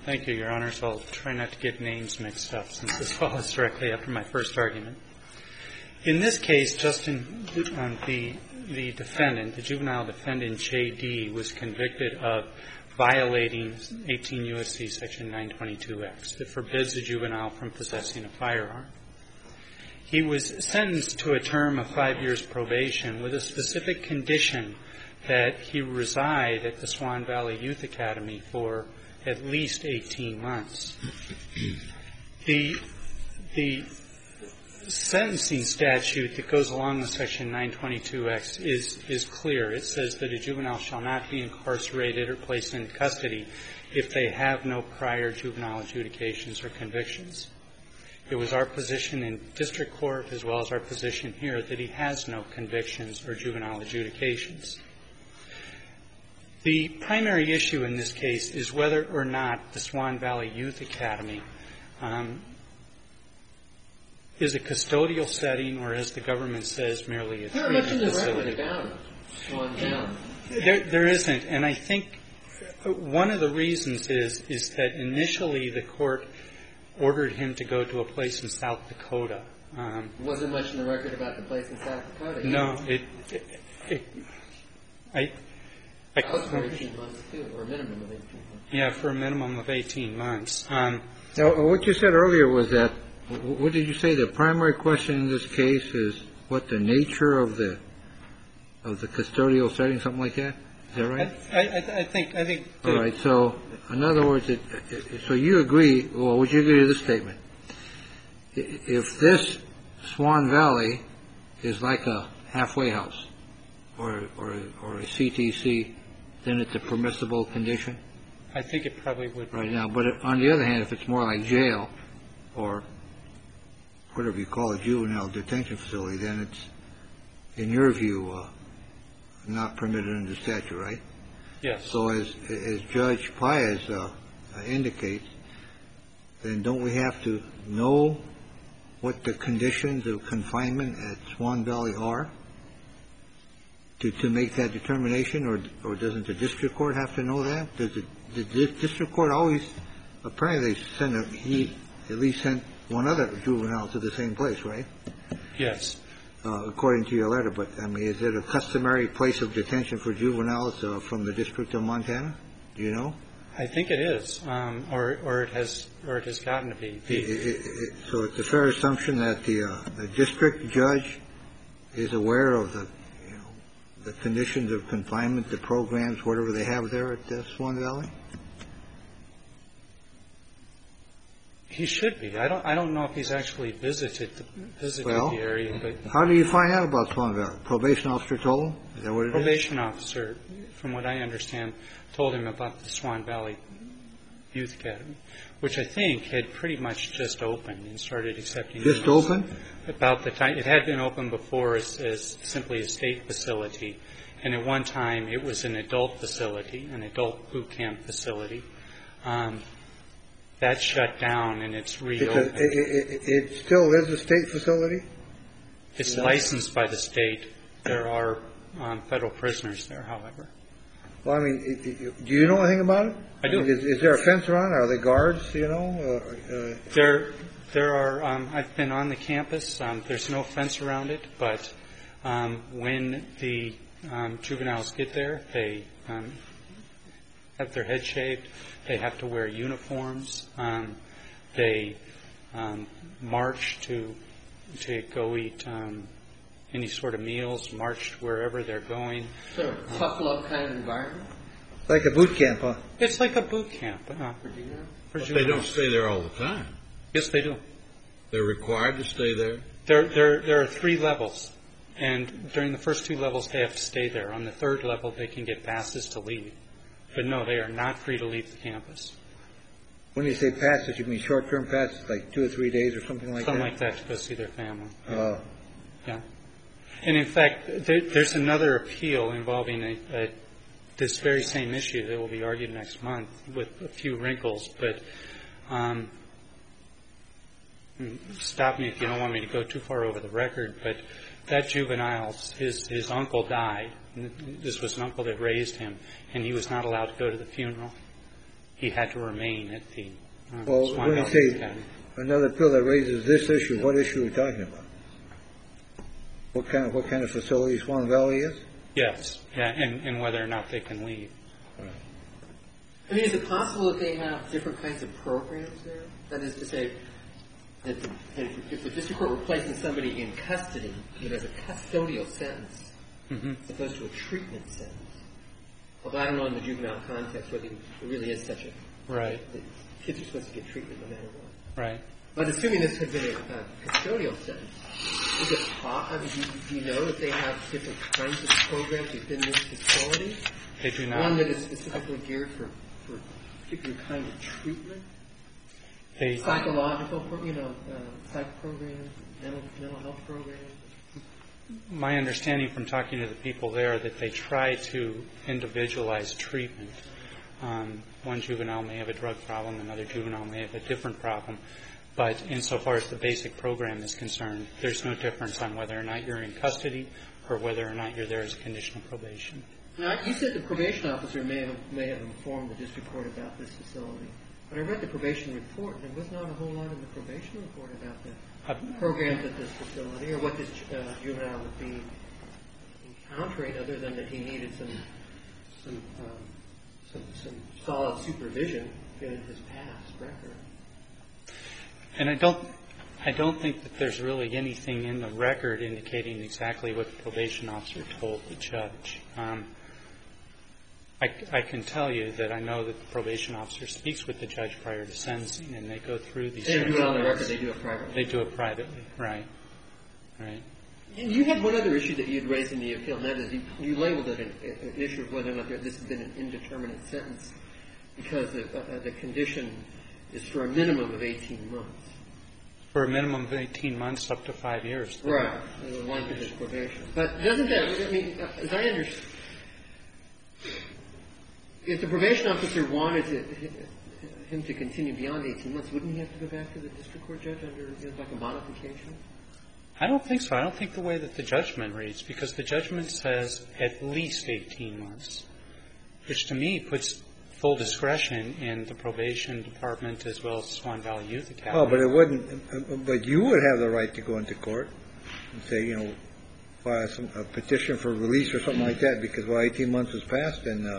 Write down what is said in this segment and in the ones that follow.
Thank you, Your Honor. So I'll try not to get names mixed up since this follows directly after my first argument. In this case, the defendant, the juvenile defendant, J.D., was convicted of violating 18 U.S.C. Section 922X that forbids a juvenile from possessing a firearm. He was sentenced to a term of 5 years probation with a specific condition that he reside at the Swan Valley Youth Academy for at least 18 months. The sentencing statute that goes along with Section 922X is clear. It says that a juvenile shall not be incarcerated or placed in custody if they have no prior juvenile adjudications or convictions. It was our position in district court as well as our position here that he has no convictions or juvenile adjudications. The primary issue in this case is whether or not the Swan Valley Youth Academy is a custodial setting or, as the government says, merely a treatment facility. There isn't, and I think one of the reasons is that initially the court ordered him to go to a place in South Dakota. Wasn't much in the record about the place in South Dakota. No, That was for 18 months, too, or a minimum of 18 months. Yeah, for a minimum of 18 months. Now, what you said earlier was that, what did you say? The primary question in this case is what the nature of the custodial setting, something like that? Is that right? I think. All right. So, in other words, so you agree, well, would you agree to this statement? If this Swan Valley is like a halfway house or a CTC, then it's a permissible condition? I think it probably would be. Right now. But on the other hand, if it's more like jail or whatever you call a juvenile detention facility, then it's, in your view, not permitted under statute, right? Yes. So as Judge Paez indicates, then don't we have to know what the conditions of confinement at Swan Valley are to make that determination, or doesn't the district court have to know that? Does the district court always, apparently he at least sent one other juvenile to the same place, right? Yes. According to your letter. But, I mean, is it a customary place of detention for juveniles from the District of Montana? Do you know? I think it is, or it has gotten to be. So it's a fair assumption that the district judge is aware of the conditions of confinement, the programs, whatever they have there at Swan Valley? He should be. I don't know if he's actually visited the area. But how do you find out about Swan Valley? Probation officer told him? Is that what it is? Probation officer, from what I understand, told him about the Swan Valley Youth Academy, which I think had pretty much just opened and started accepting. Just opened? About the time. It had been opened before as simply a state facility, and at one time it was an adult facility, an adult boot camp facility. That shut down, and it's reopened. It still is a state facility? It's licensed by the state. There are federal prisoners there, however. Well, I mean, do you know anything about it? I do. Is there a fence around it? Are there guards, you know? There are. I've been on the campus. There's no fence around it, but when the juveniles get there, they have their head shaved. They have to wear uniforms. They march to go eat any sort of meals, march wherever they're going. Sort of a tough love kind of environment? Like a boot camp, huh? It's like a boot camp. But they don't stay there all the time. Yes, they do. They're required to stay there? There are 3 levels, and during the first 2 levels they have to stay there. On the 3rd level they can get passes to leave. But no, they are not free to leave the campus. When you say passes, you mean short-term passes, like 2 or 3 days or something like that? Something like that to go see their family. Oh. Yeah. And in fact, there's another appeal involving this very same issue that will be argued next month with a few wrinkles. But stop me if you don't want me to go too far over the record. But that juvenile, his uncle died. This was an uncle that raised him, and he was not allowed to go to the funeral. he had to remain at the Well, Swan when you Valley say Academy. another appeal that raises this issue, what issue are we talking about? What kind of facility Swan Valley is? Yes, yeah, and whether or not they can leave. I mean, is it possible that they have different kinds of programs there? That is to say, that if the district court were placing somebody in custody, it has a custodial sentence as opposed to a treatment sentence. Although I don't know in the juvenile context whether there really is such a... Right. The kids are supposed to get treatment no matter what. Right. But assuming this had been a custodial sentence, is it do you know if they have different kinds of programs within this facility? They do not. One that is specifically geared for a particular kind of treatment? Psychological, psych programs, mental health programs? My understanding from talking to the people there that they try to individualize treatment. One juvenile may have a drug problem, another juvenile may have a different problem. But insofar as the basic program is concerned, there's no difference on whether or not you're in custody or whether or not you're there as a condition of probation. Now, you said the probation officer may have informed the district court about this facility. But I read the probation report, and there was not a whole lot in the probation report about the programs at this facility or what this juvenile would be encountering, other than that he needed some solid supervision given his past record. And I don't think that there's really anything in the record indicating exactly what the probation officer told the judge. I can tell you that I know that the probation officer speaks with the judge prior to sentencing, and they go through these. They do it on the record. They do it privately. They do it privately. Right. Right. You had one other issue that you had raised in the appeal, and that is you labeled it an issue of whether or not this has been an indeterminate sentence because the condition is for a minimum of 18 months. For a minimum of 18 months, up to 5 years. Right. The length of his probation. But doesn't that, I mean, as I understand, if the probation officer wanted him to continue beyond 18 months, wouldn't he have to go back to the district court judge under like a modification? I don't think so. I don't think the way that the judgment reads, because the judgment says at least 18 months, which to me puts full discretion in the probation department as well as Swan Valley Youth Academy. Oh, but it wouldn't. But you would have the right to go into court and say, file a petition for release or something like that, because 18 months has passed, and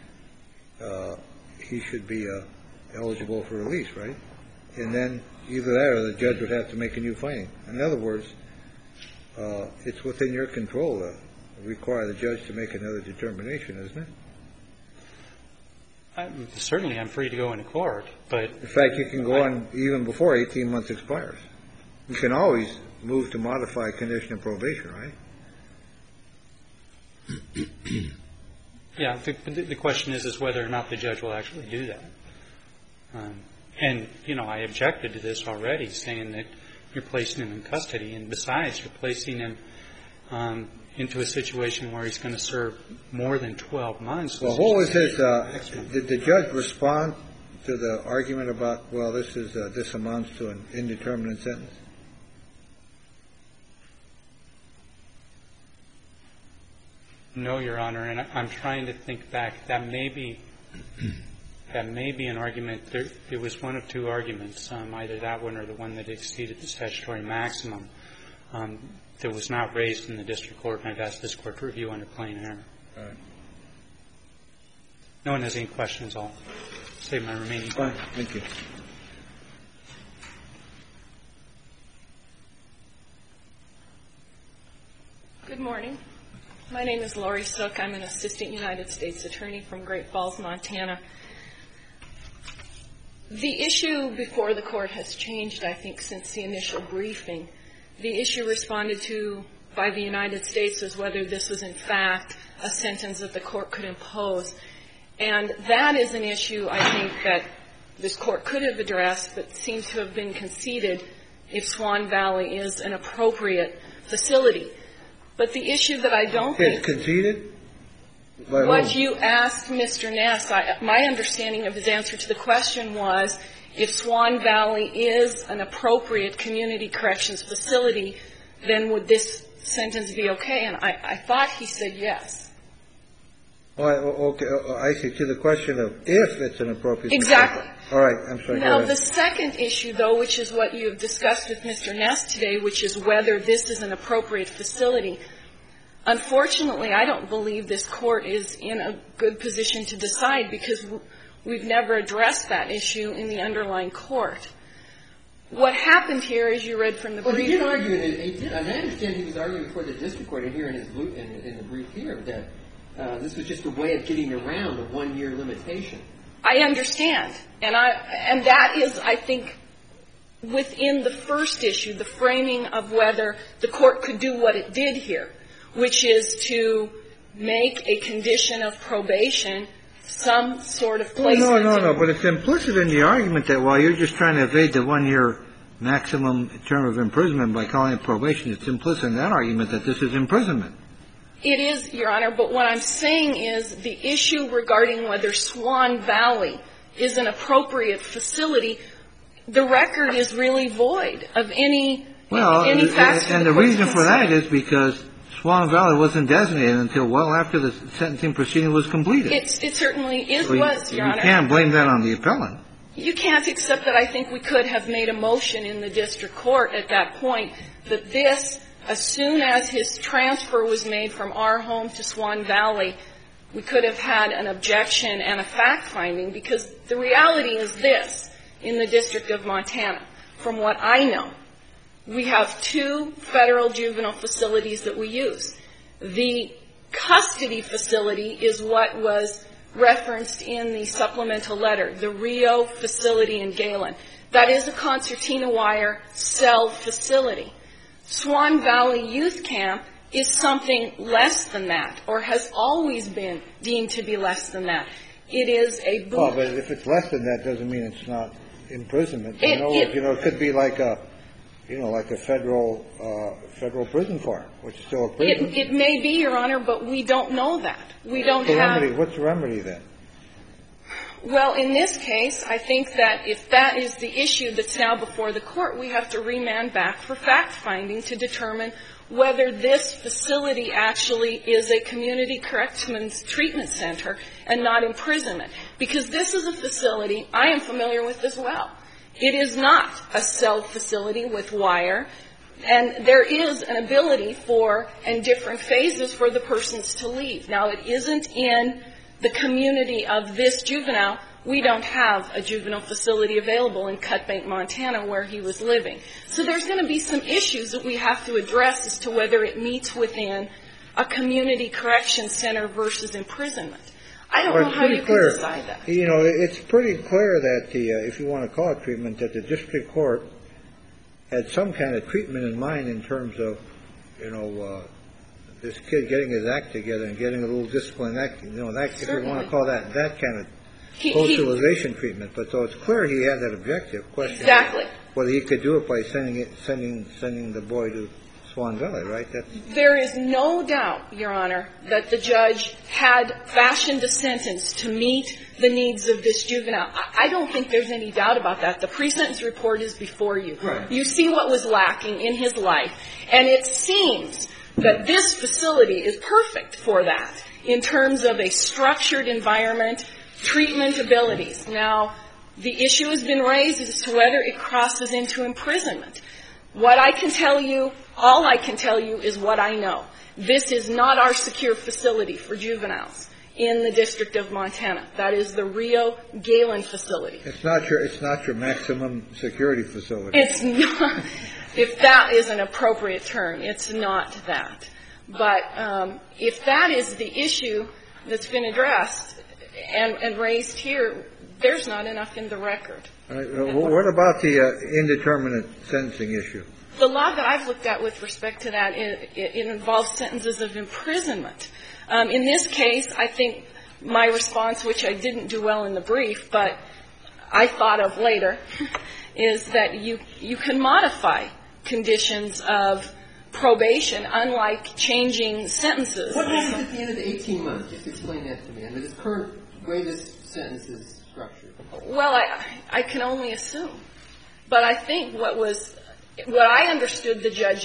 he should be eligible for release, right? And then either that or the judge would have to make a new finding. In other words, it's within your control to require the judge to make another determination, isn't it? Certainly, I'm free to go into court, but... In fact, you can go on even before 18 months expires. You can always move to modify condition of probation, right? Yeah, the question is whether or not the judge will actually do that. And, I objected to this already, saying that you're placing him in custody, and besides, you're placing him into a situation where he's going to serve more than 12 months. Well, what was his, did the judge respond to the argument about, this amounts to an indeterminate sentence? No, Your Honor, and I'm trying to think back. That may be an argument. It was one of two arguments, either that one or the one that exceeded the statutory maximum. That was not raised in the district court, and I've asked this court to review under plain error. All right. No one has any questions. I'll save my remaining time. Fine. Thank you. Good morning. My name is Lori Sook. I'm an assistant United States attorney from Great Falls, Montana. The issue before the court has changed, I think, since the initial briefing. The issue responded to by the United States is whether this was, in fact, a sentence that the court could impose. And that is an issue, I think, that this court could have addressed, but seems to have been conceded if Swan Valley is an appropriate facility. But the issue that I don't think... It's conceded? What you asked Mr. Ness, my understanding of his answer to the question was, if Swan Valley is an appropriate community corrections facility, then would this sentence be okay? And I thought he said yes. Okay. I see. To the question of if it's an appropriate. Exactly. All right. I'm sorry. Now, the second issue, though, which is what you have discussed with Mr. Ness today, which is whether this is an appropriate facility, unfortunately, I don't believe this Court is in a good position to decide because we've never addressed that issue in the underlying court. What happened here, as you read from the brief. Well, he did argue, and I understand he was arguing before the district court and here in the brief here that this was just a way of getting around a 1-year limitation. I understand. And that is, I think, within the first issue, the framing of whether the Court could do what it did here, which is to make a condition of probation some sort of placement. No. But it's implicit in the argument that while you're just trying to evade the 1-year maximum term of imprisonment by calling it probation, it's implicit in that argument that this is imprisonment. It is, Your Honor. But what I'm saying is the issue regarding whether Swan Valley is an appropriate facility, the record is really void of any facts. And the reason for that is because Swan Valley wasn't designated until well after the sentencing proceeding was completed. It certainly was, Your Honor. You can't blame that on the appellant. You can't, except that I think we could have made a motion in the district court at that point that this, as soon as his transfer was made from our home to Swan Valley, we could have had an objection and a fact-finding, because the reality is this in the District of Montana. From what I know, we have 2 federal juvenile facilities that we use. The custody facility is what was referenced in the supplemental letter, the Rio facility in Galen. That is a concertina wire cell facility. Swan Valley Youth Camp is something less than that, or has always been deemed to be less than that. It is a booth. Well, but if it's less than that, doesn't mean it's not imprisonment. It could be like a federal prison farm, which is still a prison. It may be, Your Honor, but we don't know that. We don't have. What's the remedy then? Well, in this case, I think that if that is the issue that's now before the court, we have to remand back for fact-finding to determine whether this facility actually is a community corrections treatment center and not imprisonment. Because this is a facility I am familiar with as well. It is not a cell facility with wire, and there is an ability for, and different phases for the persons to leave. Now, it isn't in the community of this juvenile. We don't have a juvenile facility available in Cut Bank, Montana, where he was living. So there's going to be some issues that we have to address as to whether it meets within a community correction center versus imprisonment. I don't know how you can decide that. You know, it's pretty clear that if you want to call it treatment, that the district court had some kind of treatment in mind in terms of, this kid getting his act together and getting a little discipline. That, if you want to call that kind of socialization treatment. But so it's clear he had that objective question. Exactly. Whether he could do it by sending the boy to Swan Valley, right? There is no doubt, Your Honor, that the judge had fashioned a sentence to meet the needs of this juvenile. I don't think there's any doubt about that. The pre-sentence report is before you. Right. You see what was lacking in his life. And it seems that this facility is perfect for that in terms of a structured environment, treatment abilities. Now, the issue has been raised as to whether it crosses into imprisonment. What I can tell you, all I can tell you is what I know. This is not our secure facility for juveniles in the District of Montana. That is the Rio Galen facility. It's not your maximum security facility. It's not. If that is an appropriate term, it's not that. But if that is the issue that's been addressed and raised here, there's not enough in the record. What about the indeterminate sentencing issue? The law that I've looked at with respect to that, it involves sentences of imprisonment. In this case, I think my response, which I didn't do well in the brief, but I thought of later, is that you can modify conditions of probation, unlike changing sentences. What happens at the end of the 18 months? Just explain that to me. Under this current way this sentence is structured. Well, I can only assume. But I think what I understood the judge's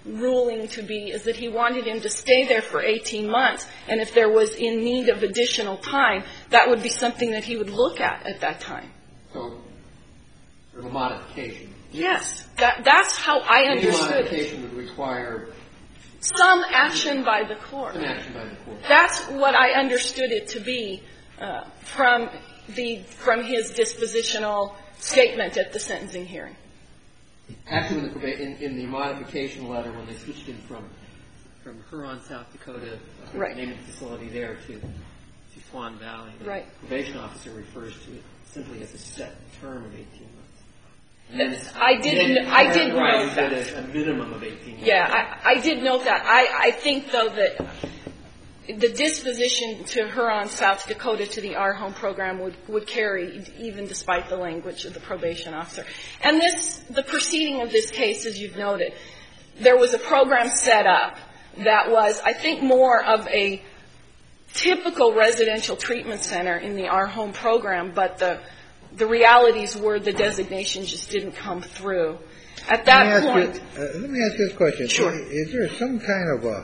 ruling to be is that he wanted him to stay there for 18 months, and if there was in need of additional time, that would be something that he would look at that time. So, sort of a modification. Yes. That's how I understood Any it. modification would require Some action by the court. some action by the court. That's what I understood it to be from his dispositional statement at the sentencing hearing. Actually, in the modification letter, when they switched him from Huron, South Dakota, Right. naming the facility there to Swan Valley, the Right. probation officer refers to it simply as a set term of 18 months. And then I did note that. A minimum of 18 months. Yeah, I did note that. I think, though, that the disposition to Huron, South Dakota, to the Our Home program would carry, even despite the language of the probation officer. And the proceeding of this case, as you've noted, there was a program set up that was, I think, more of a typical residential treatment center in the Our Home program, but the realities were the designation just didn't come through. At that point... let me ask you this question. Sure. Is there some kind of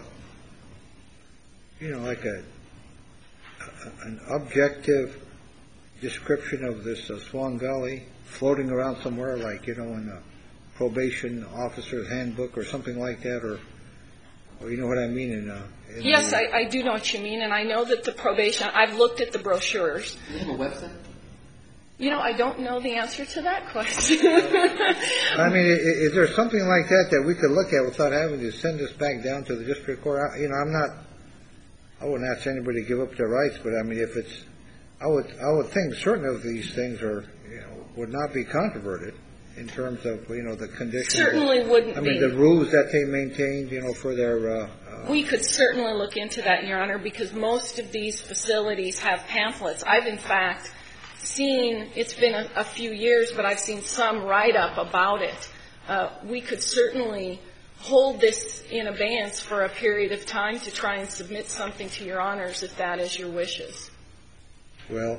like an objective description of this Swan Valley floating around somewhere, like, in a probation officer's handbook or something like that, or you know what I mean? Yes, I do know what you mean, and I know that the probation, I've looked at the brochures. Do you have a website? I don't know the answer to that question. I mean, is there something like that we could look at without having to send this back down to the district court? I wouldn't ask anybody to give up their rights, but I mean, if it's, I would think certain of these things would not be controverted in terms of, the conditions. Certainly wouldn't be. I mean, the rules that they maintained, for their... We could certainly look into that, Your Honor, because most of these facilities have pamphlets. I've, in fact, seen, it's been a few years, but I've seen some write-up about it. We could certainly hold this in abeyance for a period of time to try and submit something to Your Honors if that is your wishes. Well,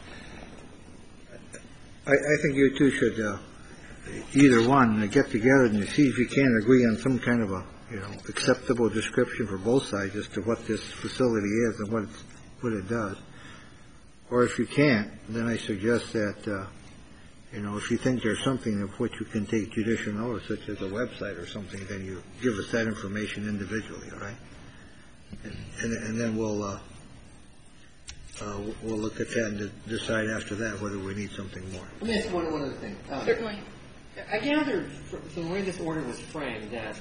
I think you two should either one get together and see if you can agree on some kind of a acceptable description for both sides as to what this facility is and what it does. Or if you can't, then I suggest that if you think there's something of which you can take judicial notice, such as a website or something, then you give us that information individually, all right? And then we'll look at that and decide after that whether we need something more. Let me ask you one other thing. Certainly. I gathered from the way this order was framed that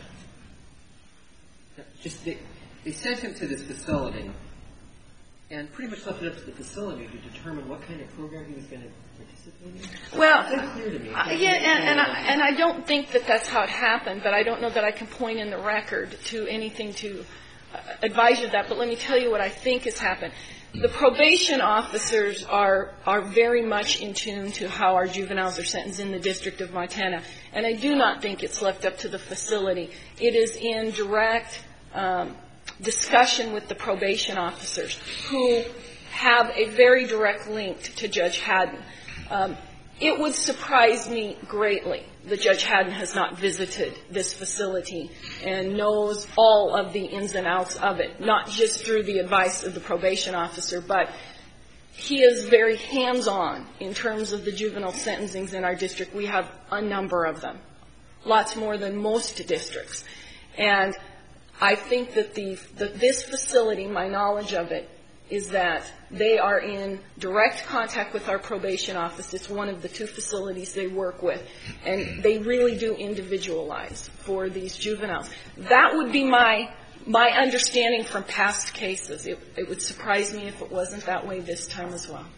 just they sent him to this facility and pretty much left it up to the facility to determine what kind of program he was going to participate in. Well, That's clear to me. and I don't think that that's how it happened, but I don't know that I can point in the record to anything to advise you of that. But let me tell you what I think has happened. The probation officers are very much in tune to how our juveniles are sentenced in the District of Montana, and I do not think it's left up to the facility. It is in direct discussion with the probation officers, who have a very direct link to Judge Haddon. It would surprise me greatly that Judge Haddon has not visited this facility and knows all of the ins and outs of it, not just through the advice of the probation officer, but he is very hands-on in terms of the juvenile sentencings in our district. We have a number of them, lots more than most districts. And I think that this facility, my knowledge of it, is that they are in direct contact with our probation office. It's one of the two facilities they work with, and they really do individualize for these juveniles. That would be my understanding from past cases. It would surprise me if it wasn't that way this time as well.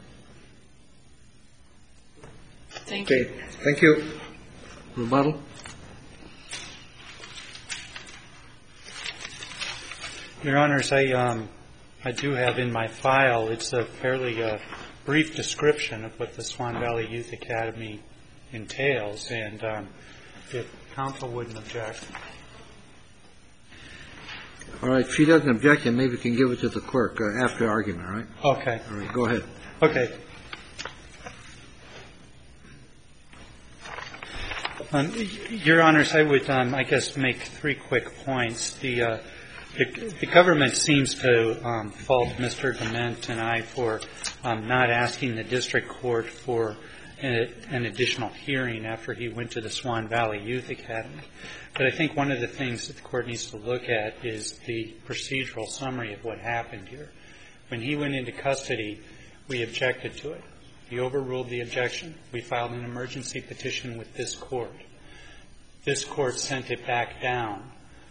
Thank you. Okay. Thank you. Rebuttal. Your Honors, I do have in my file, it's a fairly brief description of what the Swan Valley Youth Academy entails, and if counsel wouldn't object. All right. If she doesn't object, then maybe we can give it to the clerk after argument, all right? Okay. All right. Go ahead. Okay. Your Honors, I would, I guess, make 3 quick points. The government seems to fault Mr. Dement and I for not asking the district court for an additional hearing after he went to the Swan Valley Youth Academy. But I think one of the things that the court needs to look at is the procedural summary of what happened here. When he went into custody, we objected to it. He overruled the objection. We filed an emergency petition with this court. This court sent it back down.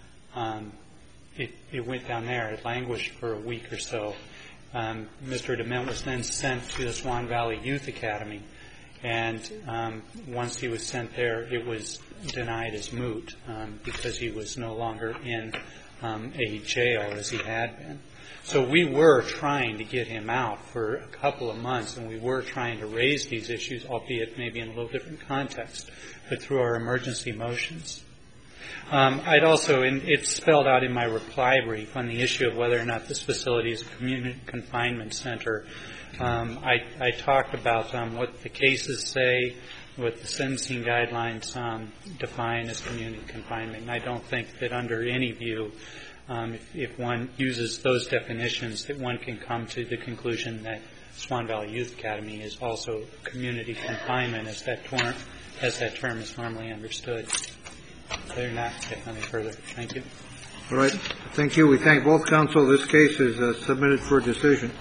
It went down there. It languished for a week or so. Mr. Dement was then sent to the Swan Valley Youth Academy. And once he was sent there, it was denied as moot because he was no longer in a jail as he had been. So we were trying to get him out for a couple of months, and we were trying to raise these issues, albeit maybe in a little different context, but through our emergency motions. I'd also, and it's spelled out in my reply brief on the issue of whether or not this facility is a community confinement center. I talked about what the cases say, what the sentencing guidelines define as community confinement. And I don't think that under any view, if one uses those definitions, that one can come to the conclusion that Swan Valley Youth Academy is also community confinement as that term is normally understood. Other than that, nothing further. Thank you. All right. Thank you. We thank both counsel. This case is submitted for decision.